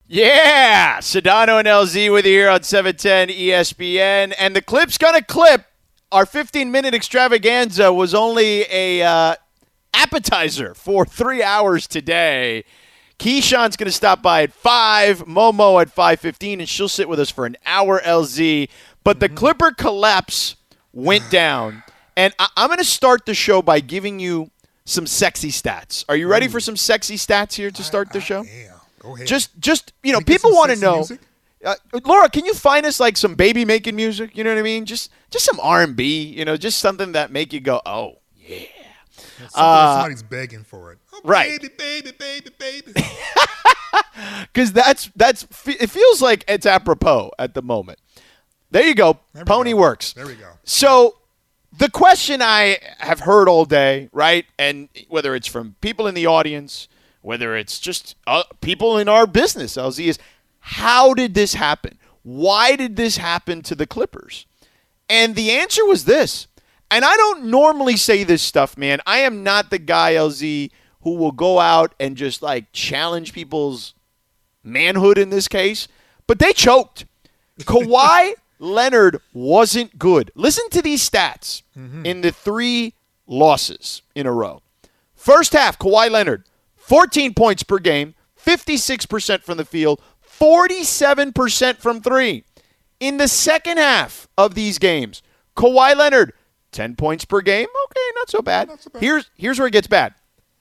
Yeah, Sedano and LZ with you here on 710 ESPN. And the clip's going to clip. Our 15-minute extravaganza was only a appetizer for 3 hours today. Keyshawn's going to stop by at 5, Momo at 5:15, and she'll sit with us for an hour, LZ. But the Clipper collapse went down. And I'm going to start the show by giving you some sexy stats. Are you ready for some sexy stats here to start the show? Yeah. Go ahead. Just people want to know. Laura, can you find us like some baby making music? You know what I mean? Just some R&B. Just something that make you go, oh yeah. Somebody's begging for it. Oh, right. Baby. Because it feels like it's apropos at the moment. There you go. Pony works. There we go. So the question I have heard all day, right, and whether it's from people in the audience, whether it's just people in our business, LZ, is how did this happen? Why did this happen to the Clippers? And the answer was this. And I don't normally say this stuff, man. I am not the guy, LZ, who will go out and just like challenge people's manhood in this case. But they choked. Kawhi Leonard wasn't good. Listen to these stats in the 3 losses in a row. First half, Kawhi Leonard, 14 points per game, 56% from the field, 47% from 3. In the second half of these games, Kawhi Leonard, 10 points per game. Okay, not so bad. Here's where it gets bad.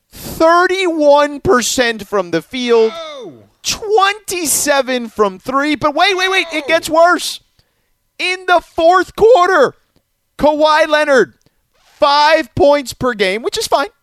31% from the field, 27 from 3. But wait, it gets worse. In the fourth quarter, Kawhi Leonard, 5 points per game, which is fine.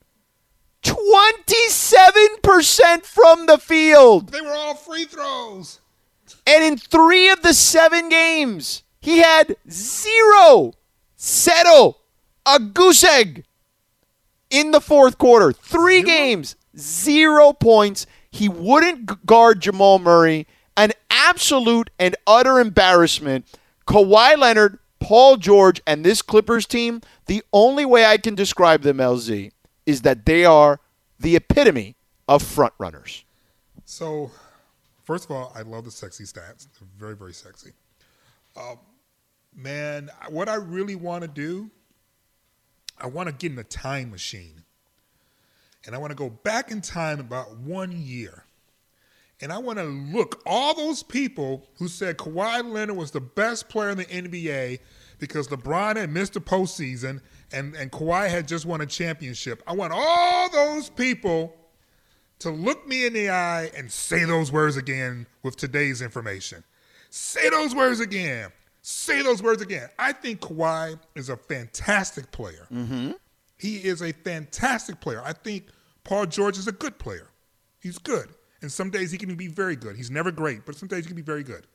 27% from the field. They were all free throws. And in 3 of the 7 games, he had 0. Settle a goose egg in the fourth quarter. 3 games, 0 points. He wouldn't guard Jamal Murray. An absolute and utter embarrassment. Kawhi Leonard, Paul George, and this Clippers team, the only way I can describe them, LZ, is that they are the epitome of front runners. So, first of all, I love the sexy stats. They're very, very sexy. Man, what I really want to do, I want to get in a time machine. And I want to go back in time about 1 year. And I want to look all those people who said Kawhi Leonard was the best player in the NBA because LeBron had missed the postseason and Kawhi had just won a championship. I want all those people to look me in the eye and say those words again with today's information. Say those words again. Say those words again. I think Kawhi is a fantastic player. He is a fantastic player. I think Paul George is a good player. He's good. And some days he can be very good. He's never great, but some days he can be very good.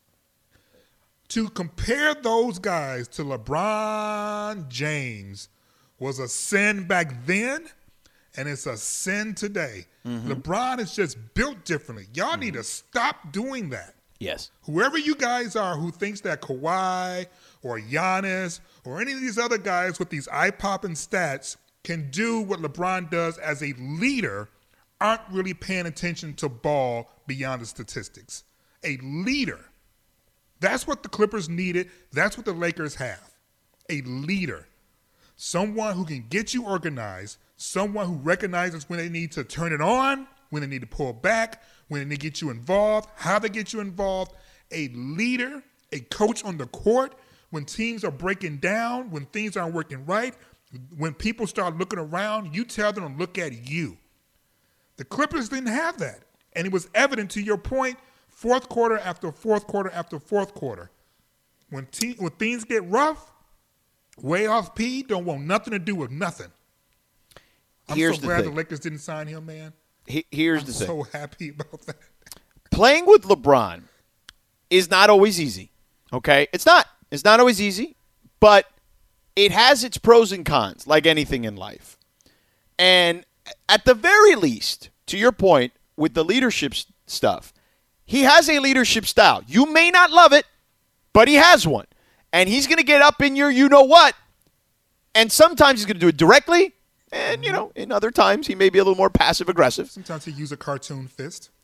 To compare those guys to LeBron James was a sin back then, and it's a sin today. LeBron is just built differently. Y'all need to stop doing that. Yes. Whoever you guys are who thinks that Kawhi or Giannis or any of these other guys with these eye-popping stats can do what LeBron does as a leader aren't really paying attention to ball beyond the statistics. A leader. That's what the Clippers needed. That's what the Lakers have. A leader. Someone who can get you organized. Someone who recognizes when they need to turn it on, when they need to pull back, when they get you involved, how they get you involved. A leader, a coach on the court, when teams are breaking down, when things aren't working right, when people start looking around, you tell them to look at you. The Clippers didn't have that. And it was evident, to your point, fourth quarter after fourth quarter after fourth quarter. When things get rough, way off P don't want nothing to do with nothing. I'm so glad the Lakers didn't sign him, man. Here's the thing. I'm so happy about that. Playing with LeBron is not always easy, okay? It's not. It's not always easy, but it has its pros and cons, like anything in life. And at the very least, to your point, with the leadership stuff, he has a leadership style. You may not love it, but he has one. And he's going to get up in your you-know-what, and sometimes he's going to do it directly, and, in other times he may be a little more passive-aggressive. Sometimes he use a cartoon fist.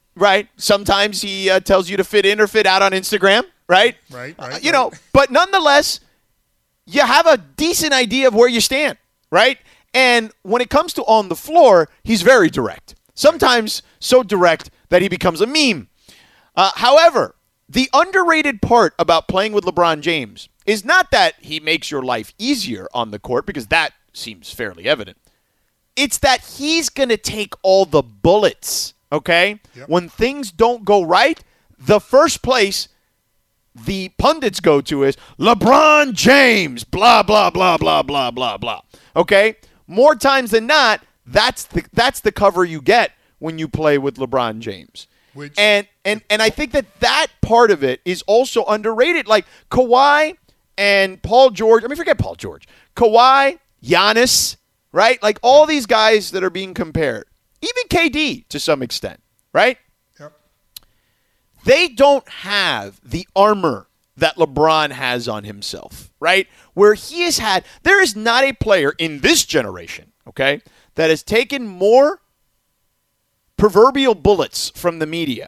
right? Sometimes he tells you to fit in or fit out on Instagram, right? Right. But nonetheless, you have a decent idea of where you stand, right? And when it comes to on the floor, he's very direct. Sometimes so direct that he becomes a meme. However, the underrated part about playing with LeBron James is not that he makes your life easier on the court, because that seems fairly evident. It's that he's going to take all the bullets, okay? Yep. When things don't go right, the first place the pundits go to is LeBron James, blah, blah, blah, blah, blah, blah, blah. Okay? More times than not, that's the cover you get when you play with LeBron James. And I think that part of it is also underrated. Like Kawhi and Paul George. I mean, forget Paul George. Kawhi, Giannis, right? Like all these guys that are being compared. Even KD to some extent, right? Yep. They don't have the armor that LeBron has on himself, right? Where he has had, there is not a player in this generation, okay, that has taken more proverbial bullets from the media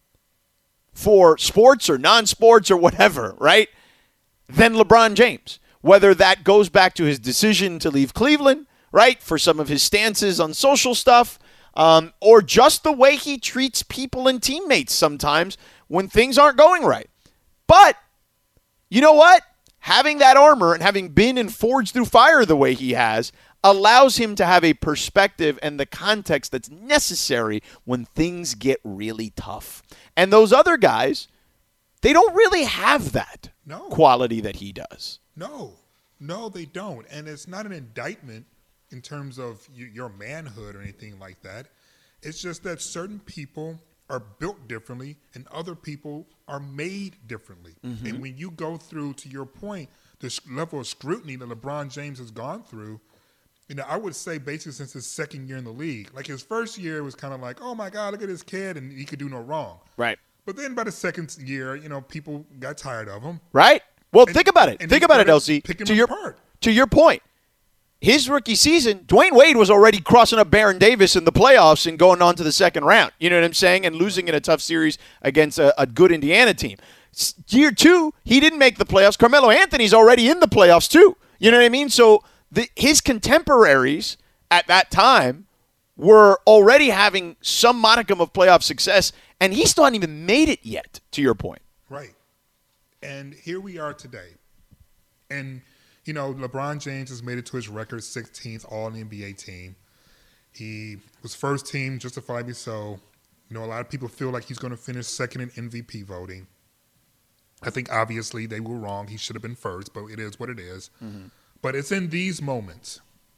for sports or non-sports or whatever, right, than LeBron James. Whether that goes back to his decision to leave Cleveland, right, for some of his stances on social stuff, or just the way he treats people and teammates sometimes when things aren't going right. But you know what? Having that armor and having been and forged through fire the way he has allows him to have a perspective and the context that's necessary when things get really tough. And those other guys, they don't really have that quality that he does. No, they don't. And it's not an indictment in terms of your manhood or anything like that. It's just that certain people are built differently and other people are made differently. Mm-hmm. And when you go through, to your point, this level of scrutiny that LeBron James has gone through, I would say basically since his second year in the league. Like his first year was kind of like, oh my God, look at this kid, and he could do no wrong. Right. But then by the second year, people got tired of him. Right. Well, think about it. Think about it, LC. To your point, his rookie season, Dwayne Wade was already crossing up Baron Davis in the playoffs and going on to the second round. You know what I'm saying? And losing in a tough series against a good Indiana team. Year two, he didn't make the playoffs. Carmelo Anthony's already in the playoffs too. You know what I mean? So his contemporaries at that time were already having some modicum of playoff success, and he still hadn't even made it yet, to your point. Right. And here we are today. And, LeBron James has made it to his record 16th All-NBA team. He was first team, justifiably so. A lot of people feel like he's going to finish second in MVP voting. I think, obviously, they were wrong. He should have been first, but it is what it is. Mm-hmm. But it's in these moments.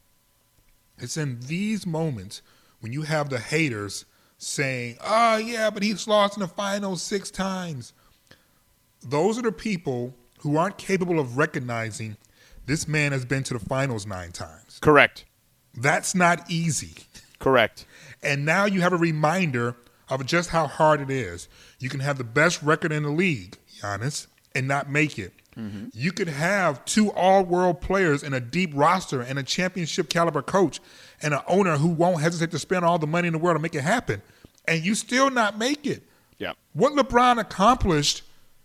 It's in these moments when you have the haters saying, oh, yeah, but he's lost in the finals 6 times. Those are the people who aren't capable of recognizing this man has been to the finals 9 times. Correct. That's not easy. Correct. And now you have a reminder of just how hard it is. You can have the best record in the league, Giannis, and not make it. Mm-hmm. You could have 2 all-world players and a deep roster and a championship-caliber coach and an owner who won't hesitate to spend all the money in the world to make it happen, and you still not make it. Yeah. What LeBron accomplished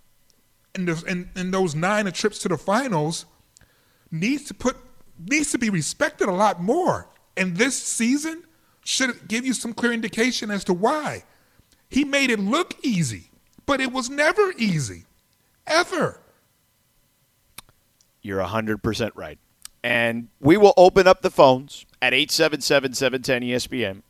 in those 9 trips to the finals needs to be respected a lot more. And this season should give you some clear indication as to why. He made it look easy, but it was never easy, ever. You're 100% right. And we will open up the phones at 877-710-ESPN,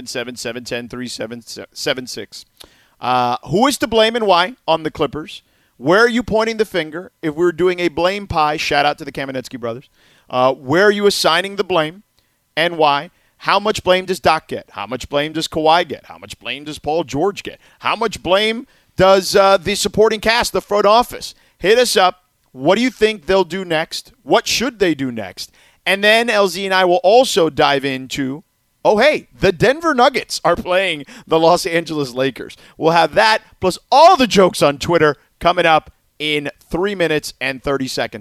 877-710-3776. Who is to blame and why on the Clippers? Where are you pointing the finger? If we're doing a blame pie, shout out to the Kamenetsky brothers. Where are you assigning the blame and why? How much blame does Doc get? How much blame does Kawhi get? How much blame does Paul George get? How much blame does the supporting cast, the front office? Hit us up. What do you think they'll do next? What should they do next? And then LZ and I will also dive into, the Denver Nuggets are playing the Los Angeles Lakers. We'll have that plus all the jokes on Twitter coming up in 3 minutes and 30 seconds.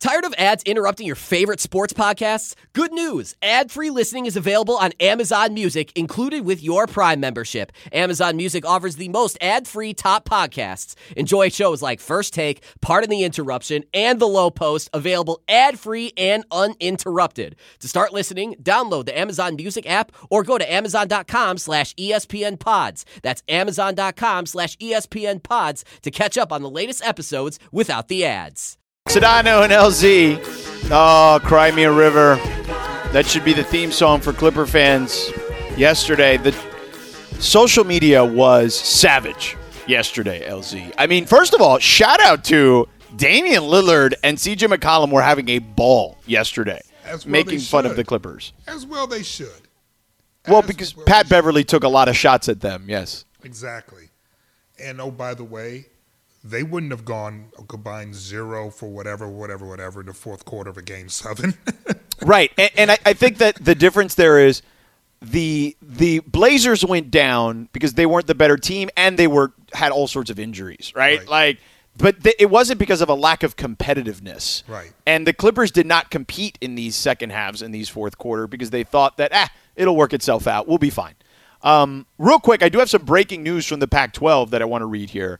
Tired of ads interrupting your favorite sports podcasts? Good news! Ad-free listening is available on Amazon Music, included with your Prime membership. Amazon Music offers the most ad-free top podcasts. Enjoy shows like First Take, Pardon the Interruption, and The Low Post, available ad-free and uninterrupted. To start listening, download the Amazon Music app or go to amazon.com/ESPN Pods. That's amazon.com/ESPN Pods to catch up on the latest episodes without the ads. Sedano and LZ. Oh, Cry Me a River. That should be the theme song for Clipper fans. Yesterday, the social media was savage yesterday, LZ. I mean, first of all, shout out to Damian Lillard and CJ McCollum were having a ball yesterday, making fun of the Clippers. As well they should. Well, because Pat Beverly took a lot of shots at them, yes. Exactly. And, oh, by the way, they wouldn't have gone a combined 0 for whatever in the fourth quarter of a Game 7. Right. And I think that the difference there is the Blazers went down because they weren't the better team and they had all sorts of injuries, right? But it wasn't because of a lack of competitiveness. Right. And the Clippers did not compete in these second halves in these fourth quarter because they thought that, it'll work itself out. We'll be fine. Real quick, I do have some breaking news from the Pac-12 that I want to read here.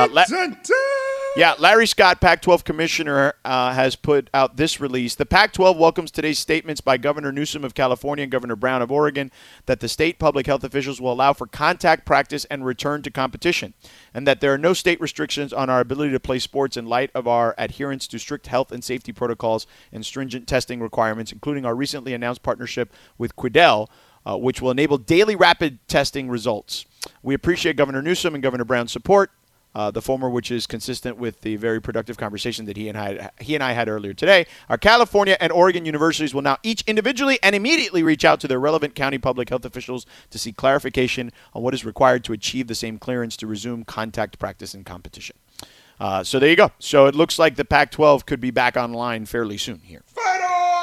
Larry Scott, Pac-12 commissioner, has put out this release. The Pac-12 welcomes today's statements by Governor Newsom of California and Governor Brown of Oregon that the state public health officials will allow for contact practice and return to competition, and that there are no state restrictions on our ability to play sports in light of our adherence to strict health and safety protocols and stringent testing requirements, including our recently announced partnership with Quidel, which will enable daily rapid testing results. We appreciate Governor Newsom and Governor Brown's support, the former which is consistent with the very productive conversation that he and I had earlier today. Our California and Oregon universities will now each individually and immediately reach out to their relevant county public health officials to seek clarification on what is required to achieve the same clearance to resume contact practice and competition. So there you go. So it looks like the Pac-12 could be back online fairly soon here. Fight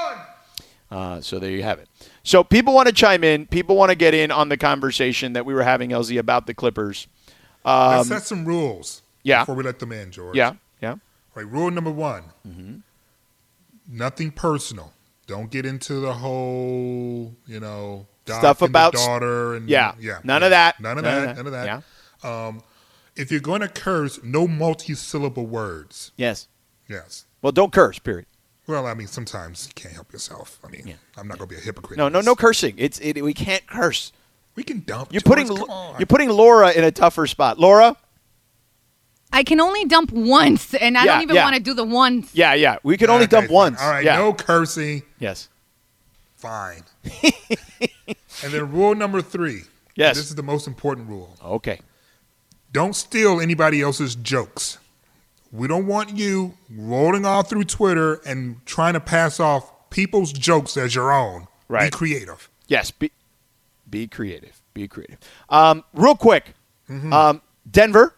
on! So there you have it. So people want to chime in. People want to get in on the conversation that we were having, LZ, about the Clippers. Let's set some rules before we let them in, George. Yeah. Right, rule number 1. Mm-hmm. Nothing personal. Don't get into the whole, stuff about daughter and None of that. None of that. Yeah. If you're going to curse, no multi-syllable words. Yes. Well, don't curse, period. Well, I mean, sometimes you can't help yourself. I mean, I'm not going to be a hypocrite. No cursing. We can't curse. We can dump. You're putting Laura in a tougher spot. Laura? I can only dump once, and I don't even want to do the once. Yeah. We can only dump once. All right, no cursing. Yes. Fine. And then rule number 3. Yes. This is the most important rule. Okay. Don't steal anybody else's jokes. We don't want you rolling off through Twitter and trying to pass off people's jokes as your own. Right. Be creative. Yes, be creative. Be creative. Real quick, Denver.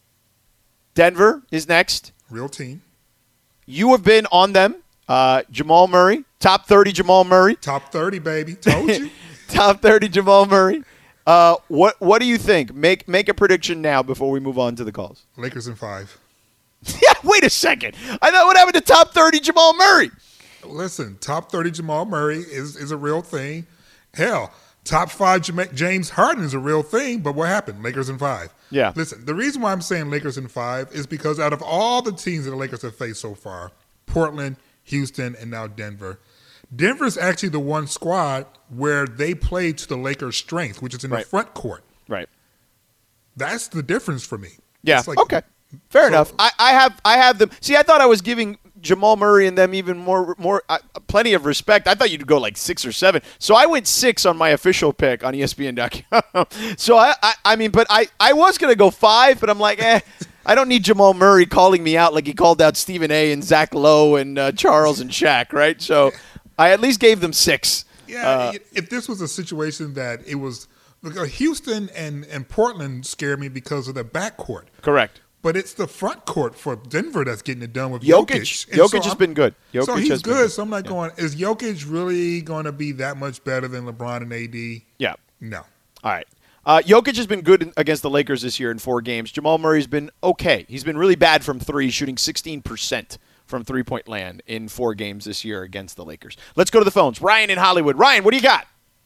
Denver is next. Real team. You have been on them. Jamal Murray, top 30 Jamal Murray. Top 30, baby. Told you. Top 30 Jamal Murray. What do you think? Make a prediction now before we move on to the calls. Lakers in 5. Yeah, wait a second. I thought what happened to top 30 Jamal Murray? Listen, top 30 Jamal Murray is a real thing. Hell, top 5 James Harden is a real thing, but what happened? Lakers in 5. Yeah. Listen, the reason why I'm saying Lakers in 5 is because out of all the teams that the Lakers have faced so far, Portland, Houston, and now Denver's actually the one squad where they play to the Lakers' strength, which is in the front court. Right. That's the difference for me. Yeah. Okay. Fair enough. I have them. See, I thought I was giving Jamal Murray and them even more plenty of respect. I thought you'd go like 6 or 7. So I went 6 on my official pick on ESPN.com. So I mean, but I was gonna go 5, but I'm like, I don't need Jamal Murray calling me out like he called out Stephen A. and Zach Lowe and Charles and Shaq, right? So I at least gave them 6. Yeah. If this was a situation that it was Houston and Portland scared me because of the backcourt. Correct. But it's the front court for Denver that's getting it done with Jokic. Jokic. Jokic has been good. So he's good. So I'm not going, is Jokic really going to be that much better than LeBron and AD? Yeah. No. All right. Jokic has been good against the Lakers this year in 4 games. Jamal Murray's been okay. He's been really bad from 3, shooting 16% from three-point land in 4 games this year against the Lakers. Let's go to the phones. Ryan in Hollywood. Ryan, what do you got?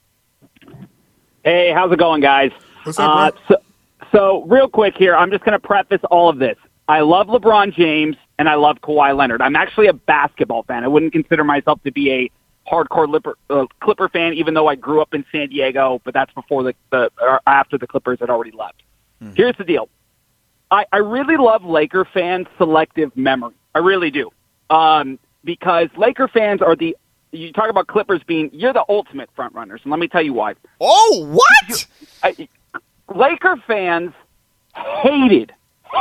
Hey, how's it going, guys? What's up, bro? So real quick here, I'm just going to preface all of this. I love LeBron James, and I love Kawhi Leonard. I'm actually a basketball fan. I wouldn't consider myself to be a hardcore Clipper fan, even though I grew up in San Diego, but that's before or after the Clippers had already left. Here's the deal. I really love Laker fans' selective memory. I really do. Because Laker fans are you talk about Clippers you're the ultimate front runners, and let me tell you why. Oh, what? Laker fans hated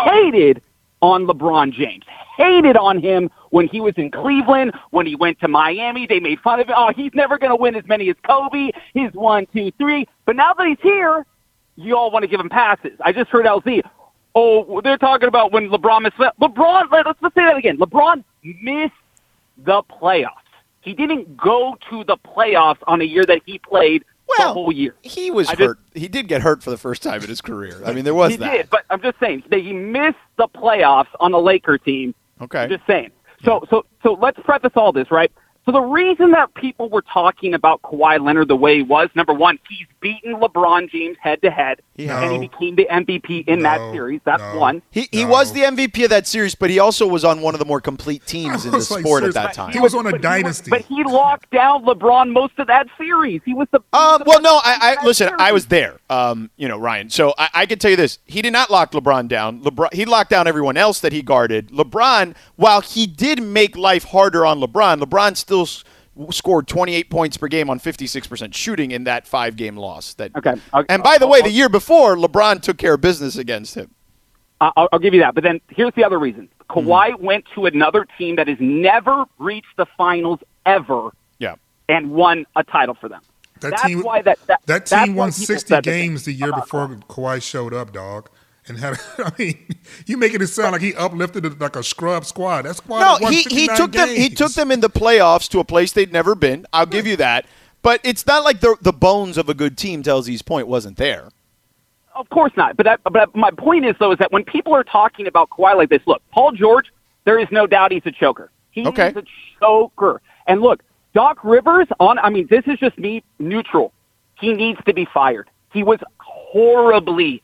on LeBron James. Hated on him when he was in Cleveland, when he went to Miami. They made fun of him. Oh, he's never going to win as many as Kobe. He's 1, 2, 3. But now that he's here, you all want to give him passes. I just heard LZ. Oh, they're talking about when LeBron missed. Let's say that again. LeBron missed the playoffs. He didn't go to the playoffs on a year that he played the whole year. He was hurt. He did get hurt for the first time in his career. I mean, there was that. He did, but I'm just saying that he missed the playoffs on the Laker team. Okay. I'm just saying. So let's preface all this, right? So the reason that people were talking about Kawhi Leonard the way he was, number one, he's beaten LeBron James head-to-head, and he became the MVP in that series. That's one. He was the MVP of that series, but he also was on one of the more complete teams in the sport at that time. He was on a dynasty. But he locked down LeBron most of that series. He was the listen, I was there, Ryan. So I can tell you this. He did not lock LeBron down. He locked down everyone else that he guarded. LeBron, while he did make life harder on LeBron still scored 28 points per game on 56% shooting in that 5-game loss. And by the way, the year before, LeBron took care of business against him. I'll give you that. But then here's the other reason. Kawhi went to another team that has never reached the finals ever and won a title for them. That team won 60 games the year before Kawhi showed up, dog. And you making it sound like he uplifted it like a scrub squad. That squad won 59 games. He took them in the playoffs to a place they'd never been. I'll give you that. But it's not like the bones of a good team, to LZ's point, wasn't there. Of course not. But my point is, though, is that when people are talking about Kawhi like this, look, Paul George, there is no doubt he's a choker. He's a choker. And look, Doc Rivers, this is just me neutral. He needs to be fired. He was horribly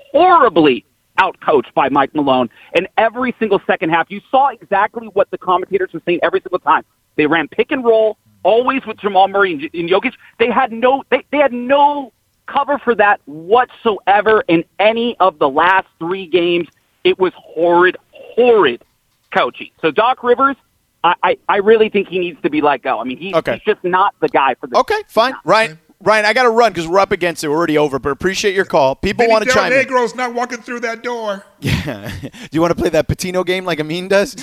outcoached by Mike Malone. And every single second half, you saw exactly what the commentators were saying every single time. They ran pick and roll, always with Jamal Murray and Jokic. They had no cover for that whatsoever in any of the last 3 games. It was horrid coaching. So Doc Rivers, I really think he needs to be let go. I mean, he's just not the guy for this. Okay, fine. Ryan, I got to run because we're up against it. We're already over, but appreciate your call. People want to chime in. Negro's not walking through that door. Yeah. Do you want to play that Patino game like Amin does?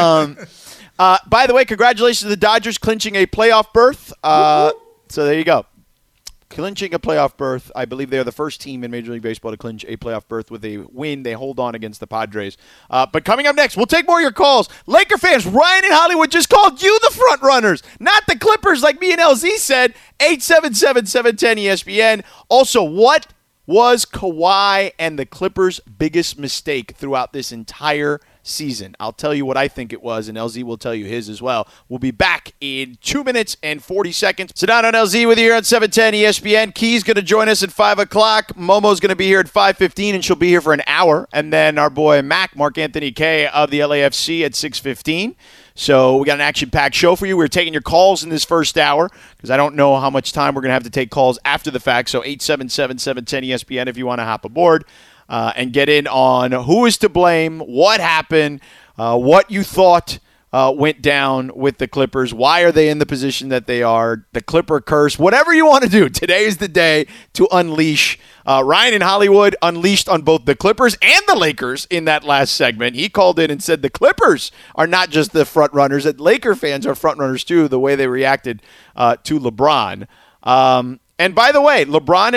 By the way, congratulations to the Dodgers clinching a playoff berth. So there you go. Clinching a playoff berth. I believe they are the first team in Major League Baseball to clinch a playoff berth with a win. They hold on against the Padres. But coming up next, we'll take more of your calls. Laker fans, Ryan in Hollywood just called you the front runners, not the Clippers like me and LZ said. 877-710-ESPN. Also, what was Kawhi and the Clippers' biggest mistake throughout this entire season? I'll tell you what I think it was, and LZ will tell you his as well. We'll be back in 2 minutes and 40 seconds. Sedano and LZ with you here on 710 ESPN. Key's going to join us at 5 o'clock. Momo's going to be here at 5:15, and she'll be here for an hour. And then our boy Mark Anthony K of the LAFC at 6:15. So we got an action-packed show for you. We're taking your calls in this first hour because I don't know how much time we're going to have to take calls after the fact. So 877-710-ESPN if you want to hop aboard. And get in on who is to blame, what happened, what you thought went down with the Clippers, why are they in the position that they are, the Clipper curse, whatever you want to do. Today is the day to unleash. Ryan in Hollywood unleashed on both the Clippers and the Lakers in that last segment. He called in and said the Clippers are not just the front runners, that Laker fans are front runners too, the way they reacted to LeBron. And by the way, LeBron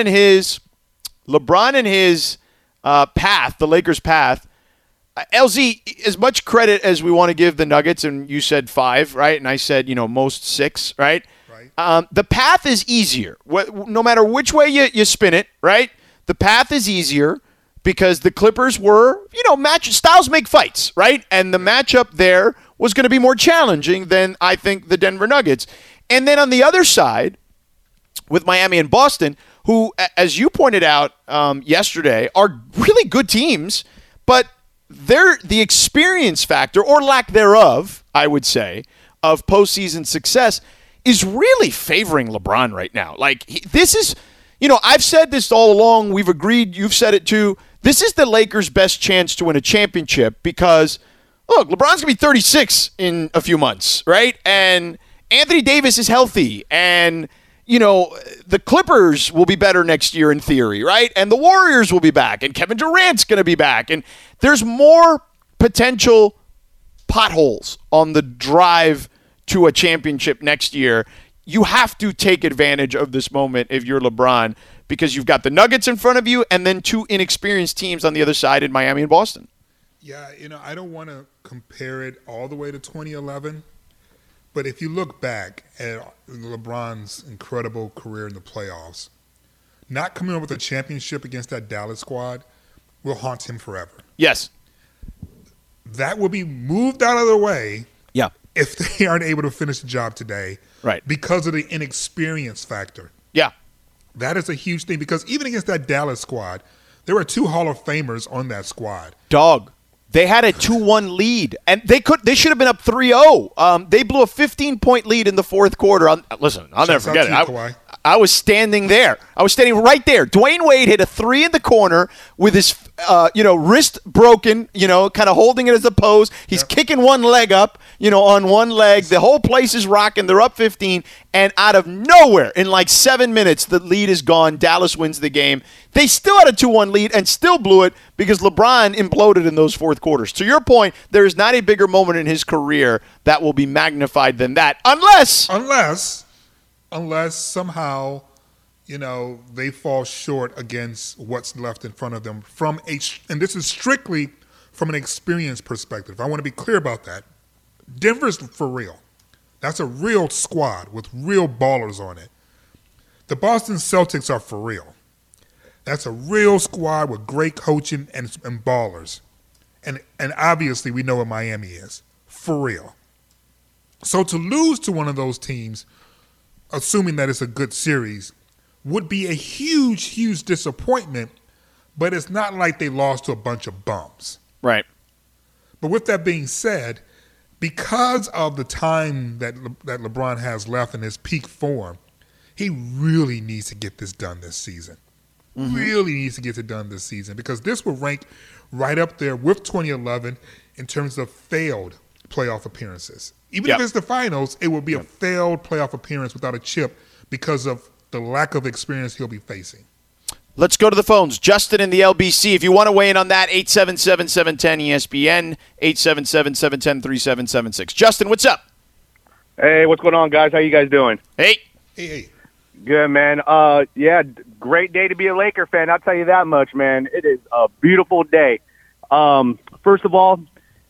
and his path, the Lakers' path. LZ, as much credit as we want to give the Nuggets, and you said 5, right? And I said, most 6, right? The path is easier. No matter which way you spin it, right? The path is easier because the Clippers were, styles make fights, right? And the matchup there was going to be more challenging than, I think, the Denver Nuggets. And then on the other side, with Miami and Boston, who, as you pointed out yesterday, are really good teams, but the experience factor, or lack thereof, I would say, of postseason success is really favoring LeBron right now. Like, this is, I've said this all along. We've agreed. You've said it too. This is the Lakers' best chance to win a championship because, look, LeBron's going to be 36 in a few months, right? And Anthony Davis is healthy. And, the Clippers will be better next year in theory, right? And the Warriors will be back. And Kevin Durant's going to be back. And there's more potential potholes on the drive to a championship next year. You have to take advantage of this moment if you're LeBron, because you've got the Nuggets in front of you and then two inexperienced teams on the other side in Miami and Boston. Yeah, I don't want to compare it all the way to 2011, but if you look back at LeBron's incredible career in the playoffs, not coming up with a championship against that Dallas squad will haunt him forever. Yes. That will be moved out of the way. Yeah. If they aren't able to finish the job today, right, because of the inexperience factor. Yeah. That is a huge thing because even against that Dallas squad, there were 2 Hall of Famers on that squad. Dog. They had a 2-1 lead, and they should have been up 3-0. They blew a 15-point lead in the fourth quarter. I'll never forget it. I was standing there. I was standing right there. Dwayne Wade hit a 3 in the corner with his wrist broken, kind of holding it as a pose. He's kicking one leg up, on one leg. The whole place is rocking. They're up 15, and out of nowhere, in like 7 minutes, the lead is gone. Dallas wins the game. They still had a 2-1 lead and still blew it because LeBron imploded in those fourth quarters. To your point, there is not a bigger moment in his career that will be magnified than that, unless somehow, they fall short against what's left in front of them and this is strictly from an experience perspective. I want to be clear about that. Denver's for real. That's a real squad with real ballers on it. The Boston Celtics are for real. That's a real squad with great coaching and ballers. And obviously we know what Miami is. For real. So to lose to one of those teams, assuming that it's a good series, would be a huge, huge disappointment, but it's not like they lost to a bunch of bums. Right. But with that being said, because of the time that LeBron has left in his peak form, he really needs to get this done this season. Mm-hmm. Really needs to get it done this season because this will rank right up there with 2011 in terms of failed playoff appearances. Even if it's the finals, it will be a failed playoff appearance without a chip because of the lack of experience he'll be facing. Let's go to the phones. Justin in the LBC. If you want to weigh in on that, 877-710-ESPN, 877-710-3776. Justin, what's up? Hey, what's going on, guys? How you guys doing? Hey. Good, man. Great day to be a Laker fan. I'll tell you that much, man. It is a beautiful day. First of all,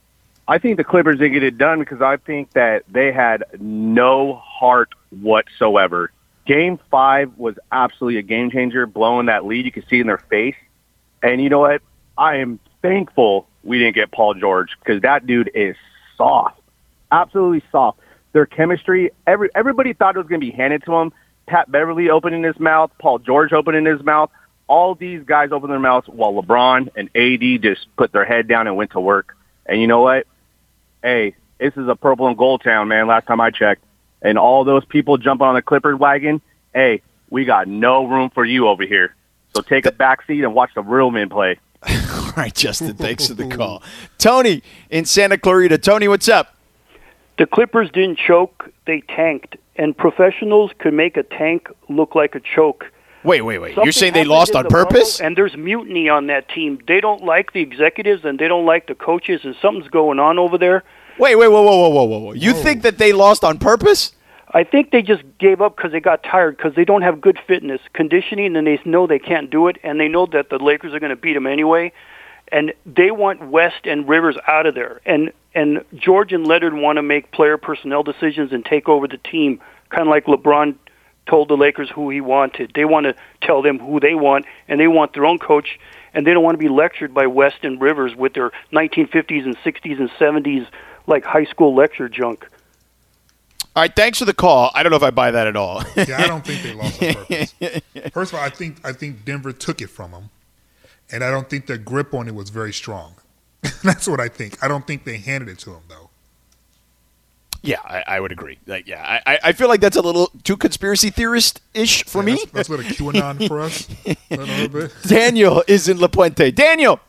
I think the Clippers didn't get it done because I think that they had no heart whatsoever. Game 5 was absolutely a game changer, blowing that lead. You could see it in their face. And you know what? I am thankful we didn't get Paul George because that dude is soft, absolutely soft. Their chemistry, everybody thought it was going to be handed to him. Pat Beverly opening his mouth, Paul George opening his mouth. All these guys opened their mouths while LeBron and AD just put their head down and went to work. And you know what? Hey, this is a purple and gold town, man, last time I checked. And all those people jumping on the Clippers wagon, hey, we got no room for you over here. So take a back seat and watch the real men play. All right, Justin, thanks for the call. Tony in Santa Clarita. Tony, what's up? The Clippers didn't choke, they tanked. And professionals could make a tank look like a choke. Wait. You're saying they lost on purpose? And there's mutiny on that team. They don't like the executives and they don't like the coaches, and something's going on over there. Wait, whoa. You think that they lost on purpose? I think they just gave up because they got tired because they don't have good fitness, conditioning, and they know they can't do it, and they know that the Lakers are going to beat them anyway. And they want West and Rivers out of there. And George and Leonard want to make player personnel decisions and take over the team, kind of like LeBron told the Lakers who he wanted. They want to tell them who they want, and they want their own coach. and they don't want to be lectured by West and Rivers with their 1950s and 60s and 70s like high school lecture junk. All right, thanks for the call. I don't know if I buy that at all. Yeah, I don't think they lost on purpose. First of all, I think Denver took it from them, and I don't think their grip on it was very strong. That's what I think. I don't think they handed it to them, though. Yeah, I would agree. I feel like that's a little too conspiracy theorist-ish for me. That's a little QAnon for us. A little bit. Daniel is in La Puente. Daniel.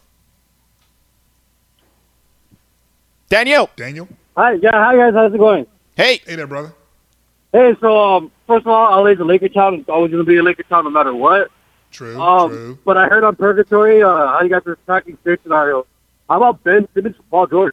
Hi, guys. How's it going? Hey there, brother. Hey, so first of all, LA's a Laker town. It's always going to be a Laker town no matter what. True. But I heard on Purgatory how you guys are attacking state scenario. How about Ben Simmons for Paul George?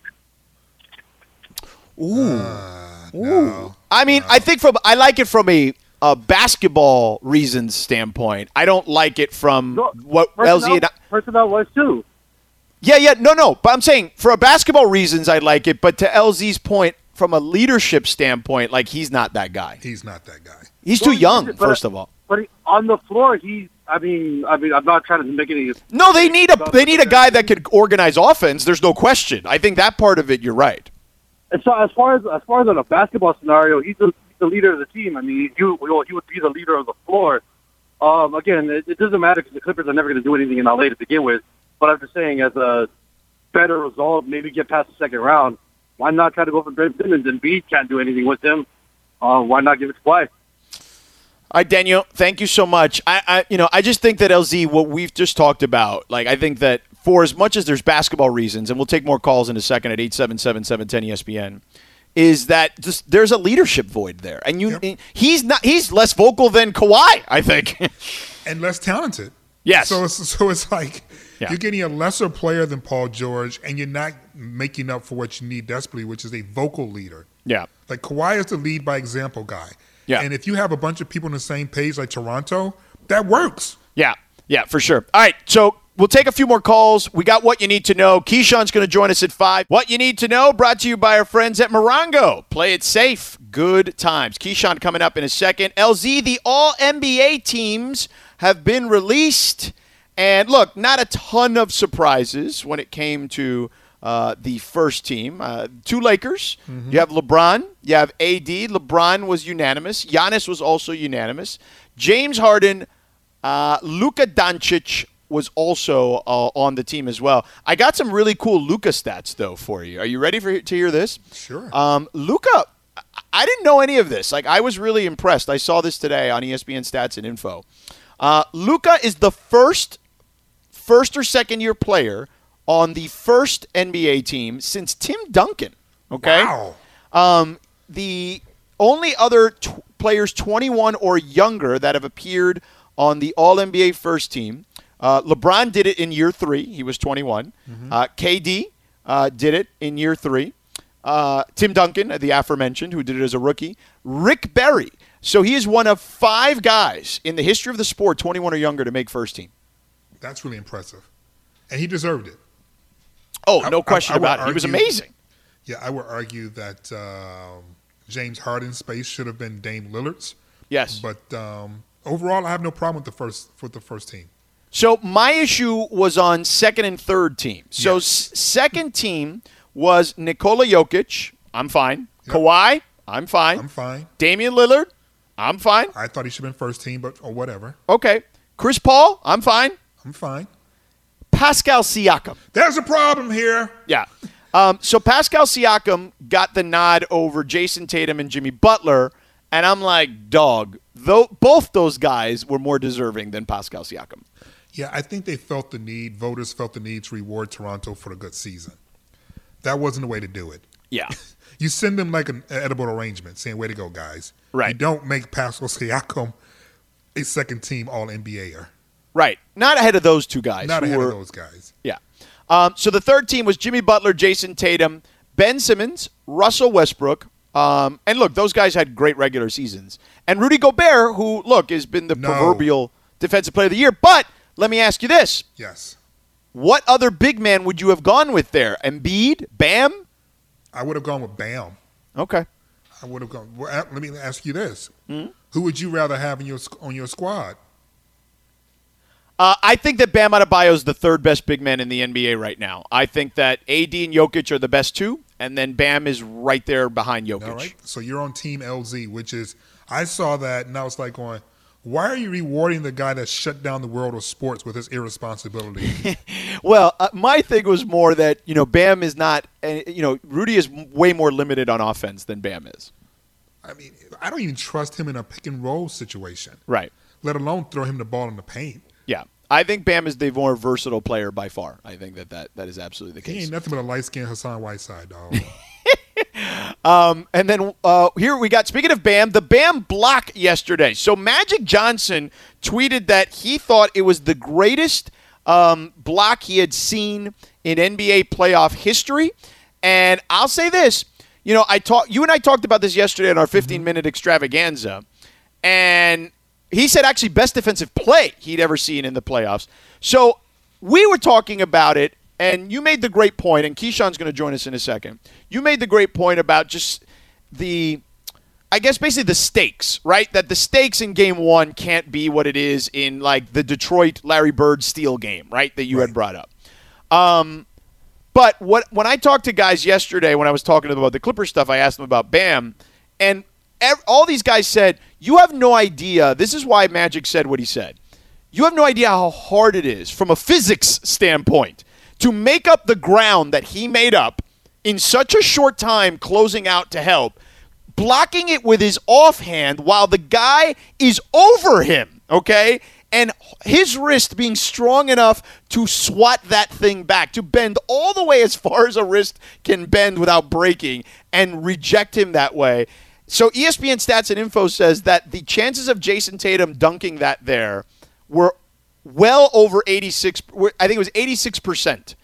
No. I mean, I think I like it from a basketball reasons standpoint. I don't like it from what LZ. Personnel was too. Yeah, no. But I'm saying for a basketball reasons, I like it. But to LZ's point, from a leadership standpoint, like he's not that guy. He's not that guy. He's too young, first of all. But on the floor, I mean, I'm not trying to make any. No, they need a guy that could organize offense. There's no question. I think that part of it, you're right. And so as far as on a basketball scenario, he's the leader of the team. I mean, he would be the leader of the floor. Again, it doesn't matter because the Clippers are never going to do anything in LA to begin with. But I'm just saying, as a better result, maybe get past the second round. Why not try to go for Ben Simmons? And Embiid can't do anything with him. Why not give it to Kawhi? All right, Daniel, thank you so much. I just think that LZ, what we've just talked about, like I think that for as much as there's basketball reasons, and we'll take more calls in a second at 877-710-ESPN, is that just there's a leadership void there, and he's less vocal than Kawhi, I think, and less talented. Yes. So it's like you're getting a lesser player than Paul George, and you're not making up for what you need desperately, which is a vocal leader. Yeah. Like Kawhi is the lead by example guy. Yeah. And if you have a bunch of people on the same page like Toronto, that works. Yeah, for sure. All right, so we'll take a few more calls. We got What You Need to Know. Keyshawn's going to join us at 5. What You Need to Know brought to you by our friends at Morongo. Play it safe. Good times. Keyshawn coming up in a second. LZ, the All-NBA teams have been released. And look, not a ton of surprises when it came to the first team. 2 Lakers. Mm-hmm. You have LeBron. You have AD. LeBron was unanimous. Giannis was also unanimous. James Harden, Luka Doncic was also on the team as well. I got some really cool Luka stats, though, for you. Are you ready to hear this? Sure. Luka, I didn't know any of this. Like, I was really impressed. I saw this today on ESPN Stats and Info. Luka is the first or second year player on the first NBA team since Tim Duncan. Okay. Wow. The only other players 21 or younger that have appeared on the All-NBA first team, LeBron did it in year 3. He was 21. Mm-hmm. KD did it in year 3. Tim Duncan, the aforementioned, who did it as a rookie. Rick Barry. So he is one of 5 guys in the history of the sport, 21 or younger, to make first team. That's really impressive. And he deserved it. Oh, no question about it. He was amazing. Yeah, I would argue that James Harden's space should have been Dame Lillard's. Yes. But overall, I have no problem with the first team. So my issue was on second and third team. So second team was Nikola Jokic. I'm fine. Yep. Kawhi. I'm fine. I'm fine. Damian Lillard. I'm fine. I thought he should have been first team, but whatever. Okay. Chris Paul. I'm fine. I'm fine. Pascal Siakam. There's a problem here. Yeah. So Pascal Siakam got the nod over Jason Tatum and Jimmy Butler, and I'm like, dog, both those guys were more deserving than Pascal Siakam. Yeah, I think voters felt the need to reward Toronto for a good season. That wasn't the way to do it. Yeah. You send them like an edible arrangement saying, way to go, guys. Right. You don't make Pascal Siakam a second-team All-NBAer. Right. Not ahead of those 2 guys. Not ahead of those guys. Yeah. So the third team was Jimmy Butler, Jason Tatum, Ben Simmons, Russell Westbrook. And look, those guys had great regular seasons. And Rudy Gobert, who, look, has been the proverbial defensive player of the year. But let me ask you this. Yes. What other big man would you have gone with there? Embiid? Bam? I would have gone with Bam. Okay. I would have gone. Well, let me ask you this. Mm-hmm. Who would you rather have on your squad? I think that Bam Adebayo is the third best big man in the NBA right now. I think that AD and Jokic are the best two, and then Bam is right there behind Jokic. All right. So you're on Team LZ, which is I saw that and I was like going, why are you rewarding the guy that shut down the world of sports with his irresponsibility? Well, my thing was more that, Bam is not, Rudy is way more limited on offense than Bam is. I mean, I don't even trust him in a pick and roll situation. Right. Let alone throw him the ball in the paint. Yeah. I think Bam is the more versatile player by far. I think that is absolutely the case. He ain't nothing but a light-skinned Hassan Whiteside, dog. And then here we got, speaking of Bam, the Bam block yesterday. So Magic Johnson tweeted that he thought it was the greatest block he had seen in NBA playoff history. And I'll say this, you and I talked about this yesterday in our 15-minute extravaganza, and he said actually best defensive play he'd ever seen in the playoffs. So we were talking about it, and you made the great point, and Keyshawn's going to join us in a second. You made the great point about just basically the stakes, right? That the stakes in game one can't be what it is in, like, the Detroit Larry Bird steal game, right, that you had brought up. But when I talked to guys yesterday, when I was talking to them about the Clippers stuff, I asked them about Bam, and all these guys said, you have no idea. This is why Magic said what he said. You have no idea how hard it is from a physics standpoint to make up the ground that he made up in such a short time closing out to help, blocking it with his offhand while the guy is over him, okay? And his wrist being strong enough to swat that thing back, to bend all the way as far as a wrist can bend without breaking and reject him that way. So ESPN Stats and Info says that the chances of Jason Tatum dunking that there were well over 86. I think it was 86%.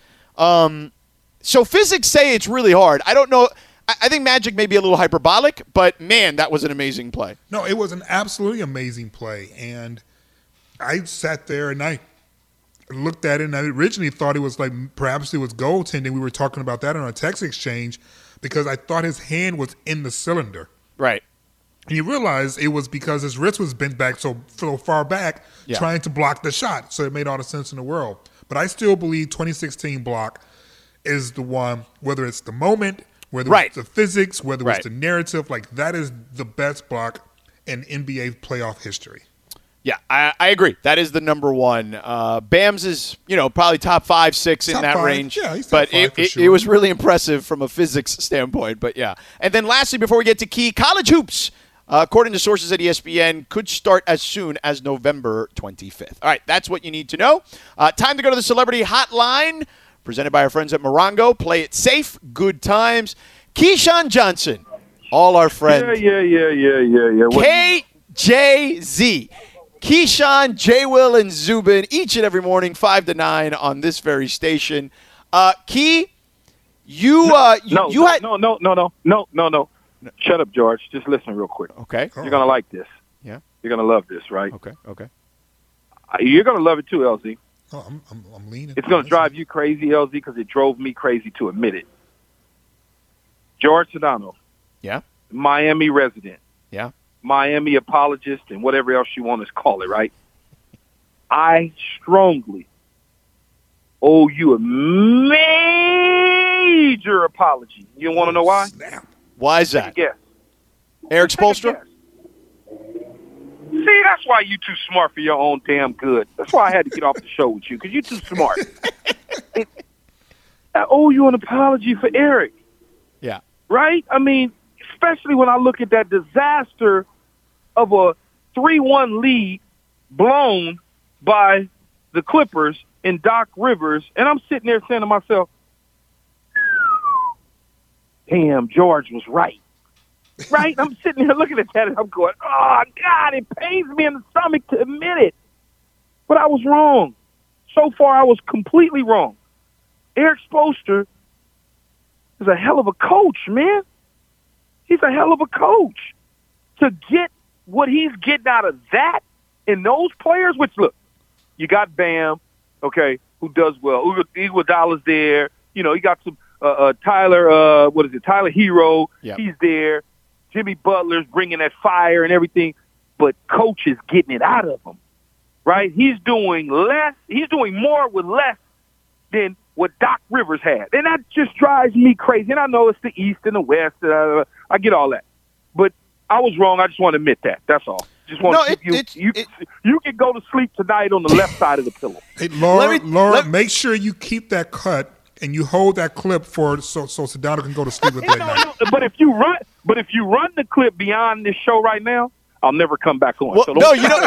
So physics say it's really hard. I don't know. I think Magic may be a little hyperbolic, but, man, that was an amazing play. No, it was an absolutely amazing play. And I sat there and I looked at it, and I originally thought it was like perhaps it was goaltending. We were talking about that in our text exchange because I thought his hand was in the cylinder. Right. And you realize it was because his wrist was bent back so far back trying to block the shot. So it made all the sense in the world. But I still believe 2016 block is the one, whether it's the moment, whether it's the physics, whether it's the narrative, like that is the best block in NBA playoff history. Yeah, I agree. That is the number one. Bam's is, probably top 5, 6 in that range. Yeah, he's top 5 for sure. It was really impressive from a physics standpoint, but yeah. And then lastly, before we get to Key, college hoops, according to sources at ESPN, could start as soon as November 25th. All right, that's what you need to know. Time to go to the Celebrity Hotline, presented by our friends at Morongo. Play it safe, good times. Keyshawn Johnson, all our friends. Yeah. KJZ. Keyshawn, J. Will, and Zubin each and every morning, 5 to 9 on this very station. Key, you had No. Shut up, George. Just listen real quick. Okay. You're gonna like this. Yeah. You're gonna love this, right? Okay. You're gonna love it too, LZ. Oh, I'm leaning. It's gonna drive you crazy, LZ, because it drove me crazy to admit it. George Sedano. Yeah. Miami resident. Yeah. Miami apologist and whatever else you want to call it, right? I strongly owe you a major apology. You want to know why? Snap. Why is that? Guess. Eric Spoelstra? See, that's why you too smart for your own damn good. That's why I had to get off the show with you, because you're too smart. I owe you an apology for Eric. Yeah. Right? I mean, especially when I look at that disaster of a 3-1 lead blown by the Clippers and Doc Rivers, and I'm sitting there saying to myself, damn, George was right. Right? I'm sitting there looking at that, and I'm going, oh, God, it pains me in the stomach to admit it. But I was wrong. So far, I was completely wrong. Eric Spoelstra is a hell of a coach, man. He's a hell of a coach. To get what he's getting out of that in those players, which, look, you got Bam, okay, who does well. Iguodala's there. You got some Tyler Hero. Yep. He's there. Jimmy Butler's bringing that fire and everything. But coach is getting it out of him. right? He's doing less. He's doing more with less than what Doc Rivers had. And that just drives me crazy. And I know it's the East and the West. I get all that. But I was wrong. I just want to admit that. That's all. Just want you can go to sleep tonight on the left side of the pillow. Hey, Laura, make sure you keep that cut and you hold that clip so Sedano can go to sleep with that night. No, but if you run the clip beyond this show right now, I'll never come back on. Well, so no, you know,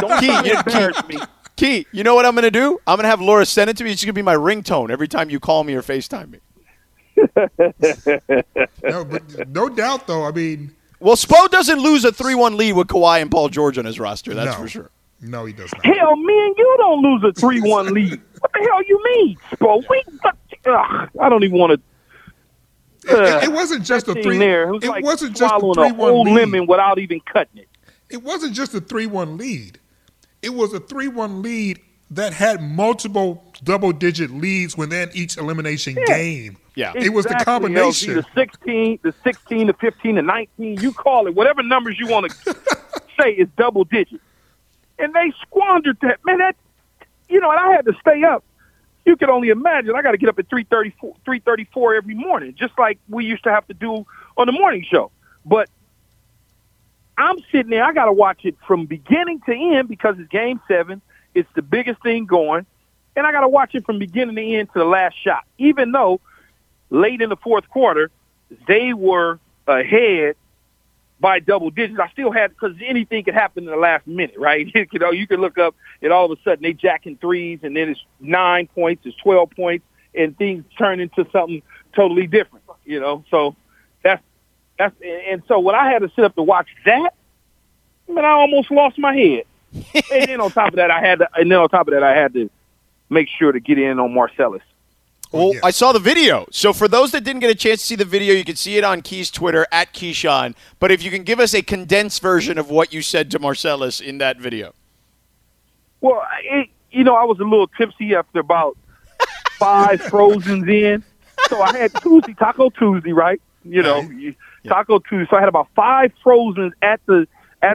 Key, you know what I'm going to do? I'm going to have Laura send it to me. It's going to be my ringtone every time you call me or FaceTime me. No, but no doubt, though. I mean, well, Spo doesn't lose a 3-1 lead with Kawhi and Paul George on his roster. That's for sure. No, he does not. Hell, me and you don't lose a 3-1 lead. What the hell you mean, Spo? I don't even want to. It wasn't just a 3. It wasn't just a 3-1 lead. Lemon without even cutting it. It wasn't just a 3-1 lead. It was a 3-1 lead that had multiple double-digit leads within each elimination game. Yeah, it was the combination. The 16, the 15, the 19. You call it whatever numbers you want to say is double digit, and they squandered that. Man, and I had to stay up. You can only imagine. I got to get up at 3:34 every morning, just like we used to have to do on the morning show. But I'm sitting there. I got to watch it from beginning to end because it's Game 7. It's the biggest thing going, and I got to watch it from beginning to end to the last shot. Even though late in the fourth quarter they were ahead by double digits, I still had, because anything could happen in the last minute, right? You can look up and all of a sudden they jacking threes, and then it's 9 points, it's 12 points, and things turn into something totally different. So that's and so when I had to sit up to watch that, I almost lost my head. and then on top of that, I had to make sure to get in on Marcellus. Well, I saw the video. So for those that didn't get a chance to see the video, you can see it on Key's Twitter at Keyshawn. But if you can give us a condensed version of what you said to Marcellus in that video. Well, I was a little tipsy after about 5 Frozens in. So I had Taco Tuesday, right? Taco Tuesday. So I had about 5 Frozens at the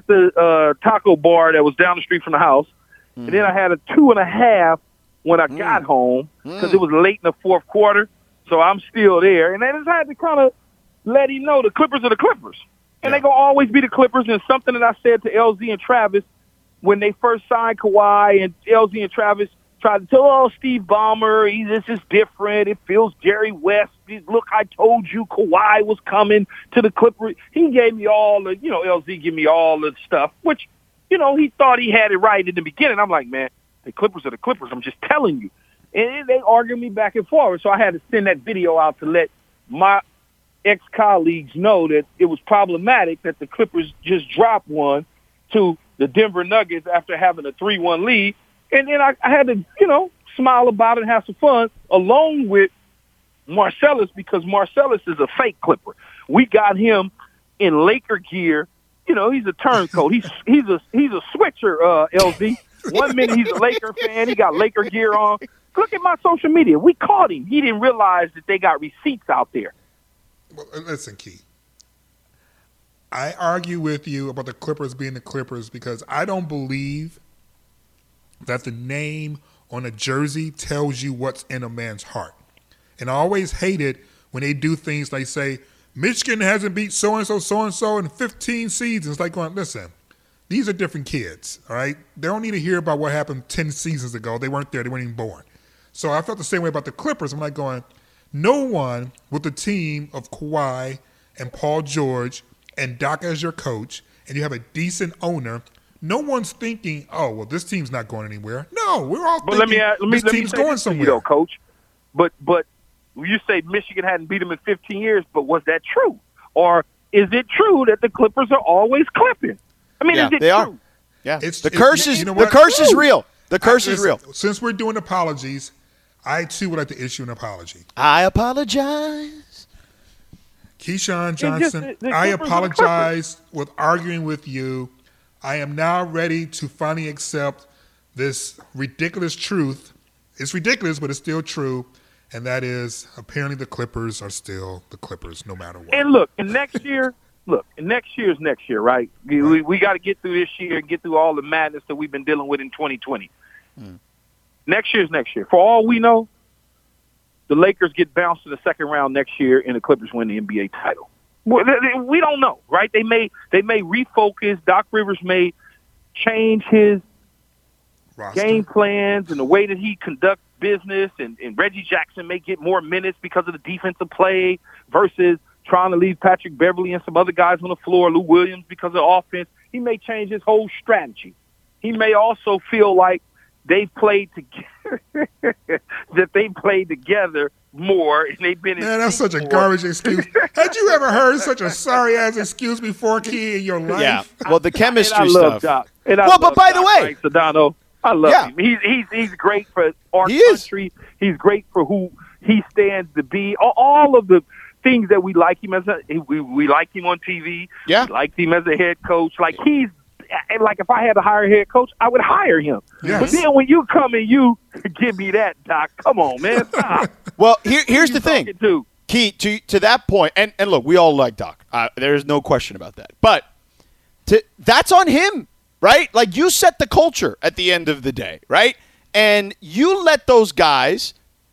taco bar that was down the street from the house. And then I had a 2.5 when I got home because it was late in the fourth quarter. So I'm still there. And I just had to kind of let him know the Clippers are the Clippers. And they're going to always be the Clippers. And something that I said to LZ and Travis when they first signed Kawhi, and LZ and Travis tried to tell, Steve Ballmer, this is different. It feels Jerry West. Look, I told you Kawhi was coming to the Clippers. He gave me all the, LZ gave me all the stuff, which, he thought he had it right in the beginning. I'm like, man, the Clippers are the Clippers. I'm just telling you. And they argued me back and forth. So I had to send that video out to let my ex-colleagues know that it was problematic that the Clippers just dropped one to the Denver Nuggets after having a 3-1 lead. And then I had to, smile about it and have some fun along with Marcellus, because Marcellus is a fake Clipper. We got him in Laker gear. He's a turncoat. He's a switcher, LZ. 1 minute he's a Laker fan. He got Laker gear on. Look at my social media. We caught him. He didn't realize that they got receipts out there. Well, listen, Key. I argue with you about the Clippers being the Clippers because I don't believe that the name on a jersey tells you what's in a man's heart. And I always hate it when they do things like say, Michigan hasn't beat so-and-so in 15 seasons. Like going, listen, these are different kids, all right? They don't need to hear about what happened 10 seasons ago. They weren't there. They weren't even born. So I felt the same way about the Clippers. I'm like going, no one with the team of Kawhi and Paul George and Doc as your coach, and you have a decent owner, no one's thinking, oh, well, this team's not going anywhere. No, we're all thinking this team's going somewhere. Coach. But you say Michigan hadn't beat them in 15 years, but was that true? Or is it true that the Clippers are always clipping? I mean, is it they true? Are. Yeah, the curse is real. The curse is real. Since we're doing apologies, I, too, would like to issue an apology. I apologize. Keyshawn Johnson, I apologize with arguing with you. I am now ready to finally accept this ridiculous truth. It's ridiculous, but it's still true, and that is apparently the Clippers are still the Clippers no matter what. And look, and next year look, next year is next year, right? We got to get through this year and get through all the madness that we've been dealing with in 2020. Next year is next year. For all we know, the Lakers get bounced in the second round next year, and the Clippers win the NBA title. We don't know, right? They may refocus. Doc Rivers may change his game plans and the way that he conducts business, and Reggie Jackson may get more minutes because of the defensive play versus trying to leave Patrick Beverly and some other guys on the floor, Lou Williams, because of offense. He may change his whole strategy. He may also feel like they've played together, that they played together more, and they've been. Man, that's such a garbage excuse. Had you ever heard such a sorry ass excuse before, Key, in your life? Yeah. Well, the chemistry I love stuff. Doc. But by the way, Sedano, I love him. He's great for our country. He's great for who he stands to be. All of the things that we like him as we like him on TV. Yeah. We liked him as a head coach. If I had to hire a head coach, I would hire him. Yes. But then when you come and you give me that, Doc, come on, man. Stop. Well, here's the thing. To? Key, to that point, and look, we all like Doc. There's no question about that. But that's on him, right? Like, you set the culture at the end of the day, right? And you let those guys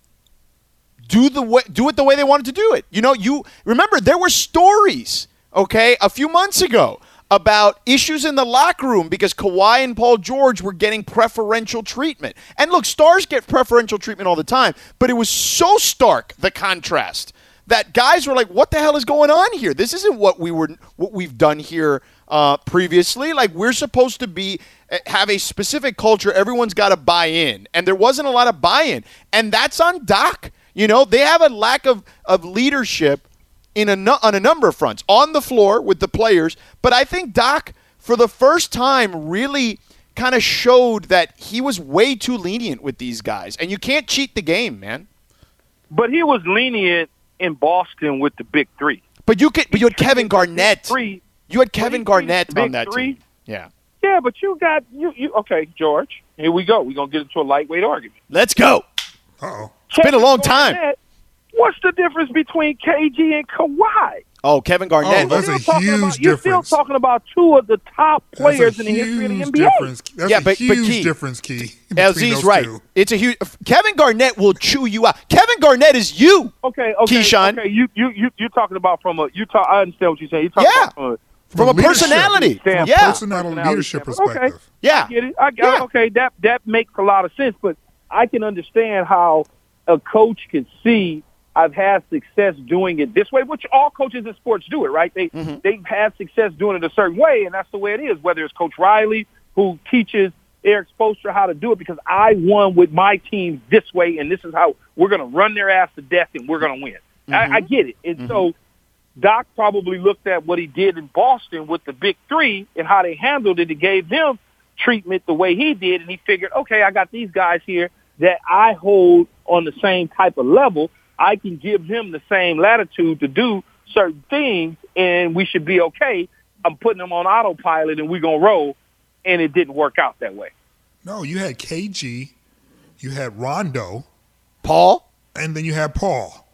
do it the way they wanted to do it. You remember there were stories, okay, a few months ago about issues in the locker room because Kawhi and Paul George were getting preferential treatment. And look, stars get preferential treatment all the time, but it was so stark, the contrast, that guys were like, what the hell is going on here? This isn't what we've done here previously. Like, we're supposed to have a specific culture. Everyone's got to buy in. And there wasn't a lot of buy-in. And that's on Doc. They have a lack of leadership on a number of fronts, on the floor with the players. But I think Doc, for the first time, really kind of showed that he was way too lenient with these guys. And you can't cheat the game, man. But he was lenient in Boston with the big three. But you had Kevin Garnett. You had Kevin Garnett on that team. Yeah. Yeah, but you got you. Okay, George. Here we go. We're gonna get into a lightweight argument. Let's go. Uh-oh. It's been a long time. What's the difference between KG and Kawhi? Oh, Kevin Garnett. Oh, that's a huge difference. You're still talking about two of the top players in the history of the NBA. That's a huge difference, Key. LZ's right. Two. It's a huge. Kevin Garnett will chew you out. Kevin Garnett is you. Okay. Keyshawn. Okay. You talking about from a I understand what you're saying. You talking about from a personality. Personality leadership perspective. Okay. Yeah. I get it. Okay. That makes a lot of sense, but I can understand how a coach can see I've had success doing it this way, which all coaches in sports do it, right? They've had success doing it a certain way, and that's the way it is, whether it's Coach Riley, who teaches Eric Spoelstra how to do it because I won with my team this way, and this is how we're going to run their ass to death, and we're going to win. I get it. And so Doc probably looked at what he did in Boston with the big three and how they handled it and gave them treatment the way he did, and he figured, okay, I got these guys here that I hold on the same type of level. I can give them the same latitude to do certain things, and we should be okay. I'm putting them on autopilot, and we're going to roll, and it didn't work out that way. No, you had KG, you had Rondo. Paul? And then you had Paul.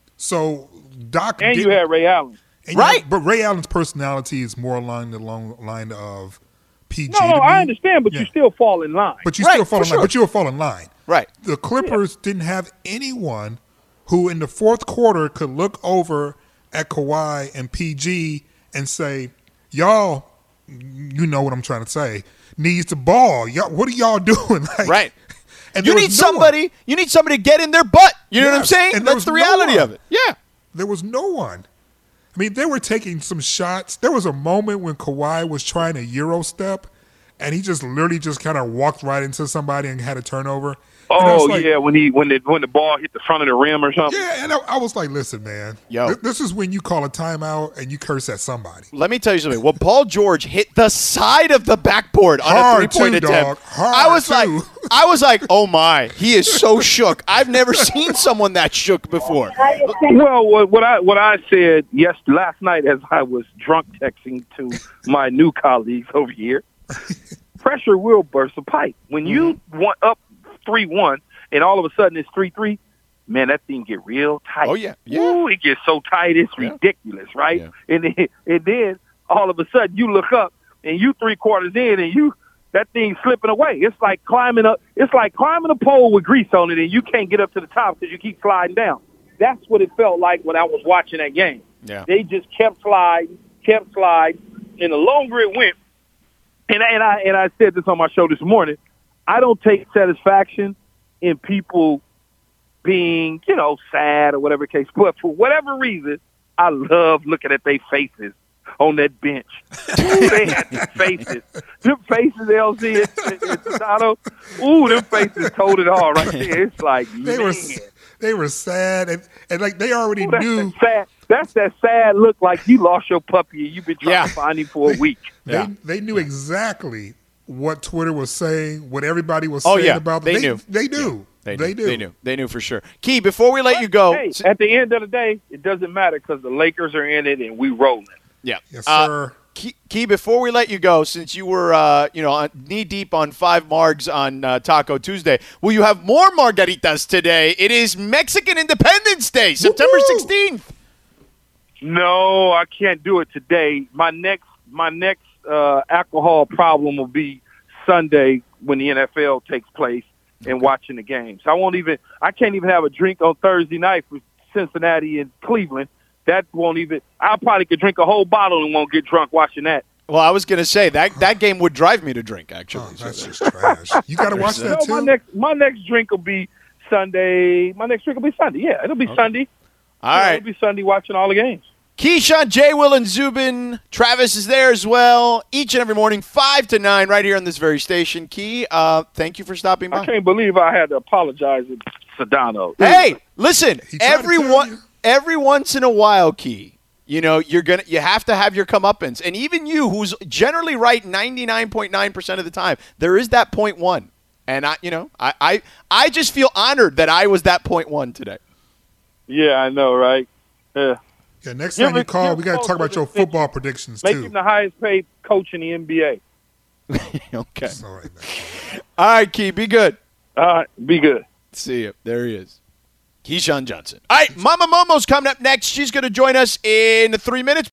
So Doc and you had Ray Allen. Right. But Ray Allen's personality is more along the line of PG. No, I understand, but you still fall in line. But you still fall in line. But you'll fall in line. Right. The Clippers didn't have anyone who in the fourth quarter could look over at Kawhi and PG and say, y'all, you know what I'm trying to say, needs to ball. Y'all, what are y'all doing? Right. And you need somebody to get in their butt. You know what I'm saying? And that's the reality of it. Yeah. There was no one. I mean, they were taking some shots. There was a moment when Kawhi was trying a Euro step, and he just literally just kind of walked right into somebody and had a turnover. Oh, like, yeah, when the ball hit the front of the rim or something. Yeah, and I was like, listen, man, this is when you call a timeout and you curse at somebody. Let me tell you something. Well, Paul George hit the side of the backboard on a three-point attempt. I was like, oh, my, he is so shook. I've never seen someone that shook before. Well, what I said last night as I was drunk texting to my new colleagues over here, pressure will burst a pipe. When you want up 3-1, and all of a sudden it's 3-3, man, that thing get real tight. Oh, yeah. Ooh, it gets so tight, it's ridiculous, right? Yeah. And then all of a sudden you look up and you 3/4 in and that thing's slipping away. It's like climbing a pole with grease on it and you can't get up to the top because you keep sliding down. That's what it felt like when I was watching that game. Yeah. They just kept sliding, and the longer it went, and I said this on my show this morning, I don't take satisfaction in people being, sad or whatever case, but for whatever reason, I love looking at their faces on that bench. Ooh, they had their faces. Them faces, LZ and Sedano. Ooh, them faces told it all right there. It's like, they were sad, and like they already knew. That's that sad look like you lost your puppy and you've been trying to find him for a week. They knew exactly what Twitter was saying, what everybody was saying about them. They knew. They knew. Yeah. They knew for sure. Key, before we let you go. Hey, at the end of the day, it doesn't matter because the Lakers are in it and we rolling. Yeah. Yes, sir. Key, before we let you go, since you were knee deep on 5 margs on Taco Tuesday, will you have more margaritas today? It is Mexican Independence Day, September 16th. No, I can't do it today. My next alcohol problem will be Sunday when the NFL takes place and watching the games. I can't even have a drink on Thursday night for Cincinnati and Cleveland. I probably could drink a whole bottle and won't get drunk watching that. Well, I was going to say that game would drive me to drink, actually. Oh, that's just trash. You got to watch that too. My next drink will be Sunday. My next drink will be Sunday. Yeah, it'll be Sunday. All right. It'll be Sunday watching all the games. Keyshawn, J. Will, and Zubin. Travis is there as well. Each and every morning, 5 to 9, right here on this very station. Key, thank you for stopping by. I can't believe I had to apologize to Sedano. Hey, listen, every once in a while, Key, you have to have your comeuppance. And even you, who's generally right 99.9% of the time, there is that 0.1. And I just feel honored that I was that 0.1 today. Yeah, I know, right? Yeah. Yeah, next time you call, we got to talk about your football predictions, too. Make him the highest paid coach in the NBA. Okay. Sorry, man. All right, Key, be good. All right, be good. See you. There he is. Keyshawn Johnson. All right, Mama Momo's coming up next. She's going to join us in 3 minutes.